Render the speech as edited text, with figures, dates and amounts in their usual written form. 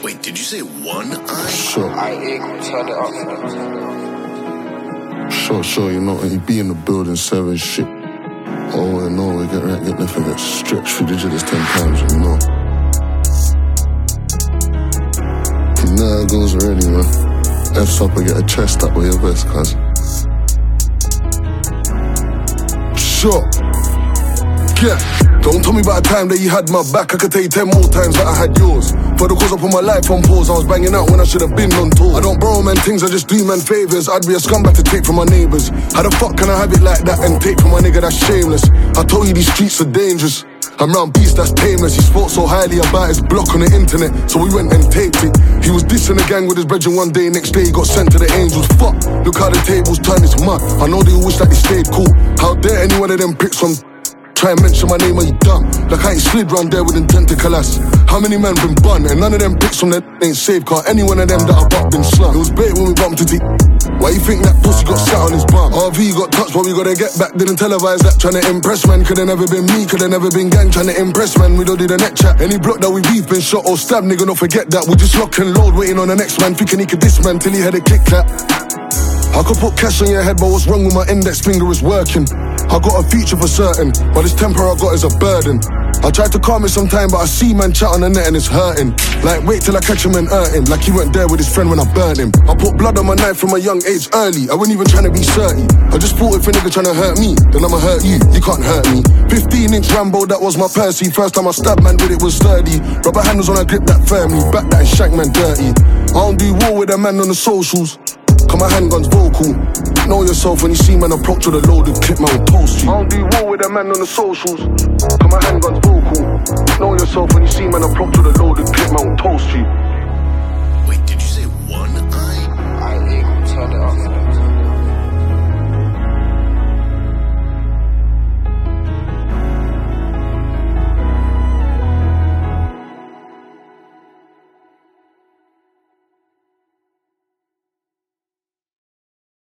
Wait, did you say one eye? Sure. Turn it up. Sure, you know, and you be in the building 7 shit. Oh, I know, we get right, get left and get stretched 3 digits 10 times, you know. You know how it goes already, man. F's up and get a chest up with your best, cuz. Sure. Yeah. Don't tell me about a time that you had my back. I could tell you 10 more times that I had yours. For the cause I put my life on pause, I was banging out when I should have been on tour. I don't borrow man things, I just do man favors. I'd be a scumbag to take from my neighbors. How the fuck can I have it like that and take from my nigga that's shameless? I told you these streets are dangerous. I'm round beast that's tameless. He spoke so highly about his block on the internet, so we went and taped it. He was dissing the gang with his brethren one day, next day he got sent to the angels. Fuck, look how the tables turned, it's mad. I know they all wish that they stayed cool. How dare any one of them pricks from try and mention my name, are you dumb? Like I ain't slid round there with intent to collapse. How many men been bun? And none of them pricks from that ain't safe car. Any one of them that I bumped been slung. It was bait when we bumped into why you think that pussy got sat on his bum? RV got touched, but we gotta get back. Didn't televise that, trying to impress man. Could've never been me, could've never been gang. Trying to impress man, we don't do the net chat. Any block that we beef been shot or stabbed, nigga, don't forget that. We just lock and load, waiting on the next man. Thinking he could diss man till he had a Kit Kat. I could put cash on your head, but what's wrong with my index finger is working. I got a future for certain, but this temper I got is a burden. I tried to calm it sometime, but I see man chat on the net and it's hurting. Like wait till I catch him and hurt him, like he weren't there with his friend when I burned him. I put blood on my knife from a young age early, I wasn't even trying to be 30. I just thought if a nigga trying to hurt me, then I'ma hurt you, you can't hurt me. 15-inch Rambo, that was my Percy. First time I stabbed man with it was sturdy. Rubber handles on I grip that firmly, back that and shank man dirty. I don't do war with a man on the socials, cause my handgun's vocal. Know yourself when you see man approach with a loaded clip, man will toast you. I don't do war with a man on the socials, cause my handgun's vocal. Know yourself when you see man approach with a loaded